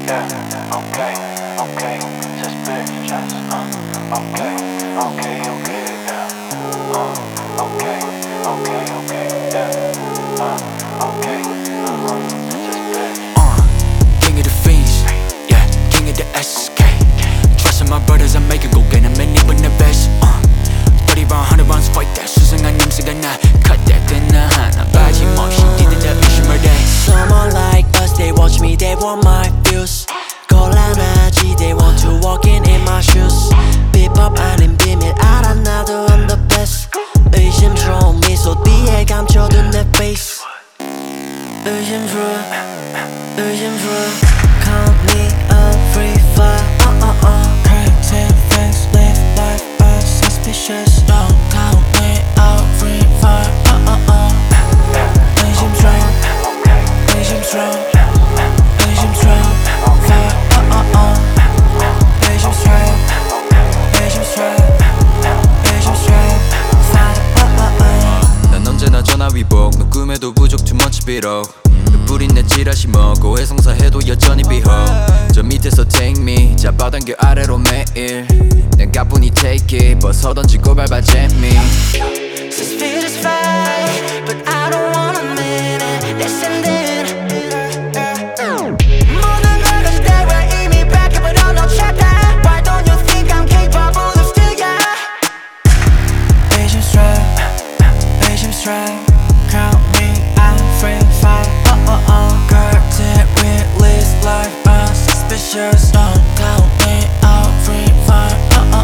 yeah, okay, suspicious, okay, yeah, okay, yeah, okay, suspicious. King of the fiends, yeah, king of the SK. Trusting my brothers, I'm making go get them and even the best. 30 round, 100 rounds, fight that. 수상한 냄새가 나, cut that. 나 하나 빠짐없이 뛰는데 의심을 해. Someone like us, they watch me, they want my views. 곤란하지, they want to walk in my shoes. 비법 아닌 비밀 알아 나도 I'm the best. 의심스러운 미소 뒤에 감춰둔 내 face. 의심스러워 Count me a free fire. Crazy things, live life unsuspicious. Don't count me out, free fire. 의심스러워 난 언제나 전화위복 너 꿈에도 부족 too much 비록 너 뿌린 내 지라시 먹고 해성사해도 여전히 비호 저 밑에서 take me 잡아당겨 아래로 매일 난 가뿐히 take it 벗어 던지고 밟아 재미 Suspicious fight, but I don't wanna admit it. Listen then. 모든 걸 건데 왜 이미 뺏겨버려 너 찾아. Why don't you think I'm capable of still yeah? 의심스러워 Count me out, free fire. Guarded with list life unsuspicious. Don't count me out, free fire.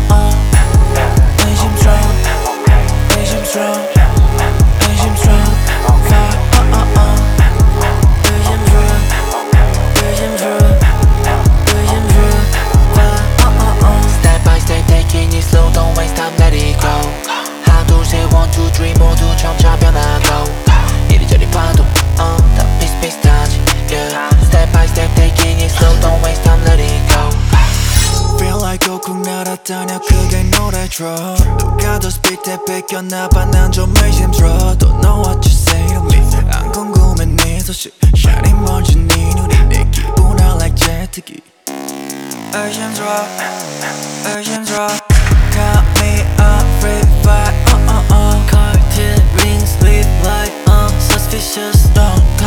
Step by step taking it slow, don't waste time, let it go. 하나 둘 셋 one two three 모두 점차 변하고 이리저리 봐도 다 비슷비슷하지 yeah. Step by step taking it slow, don't waste time, let it go. Feel like 꾹꾹 날아다녀 크게 노래 들어 누가 더 스피드에 뺏겼나봐 난 좀 의심스러워 Don't know what you say to me 안 궁금해 네 소식 Shining 먼지 네 눈이 내 기분 I like 제트기 의심스러워 Count me up, free fire. Cartel rings, live life unsuspicious. Don't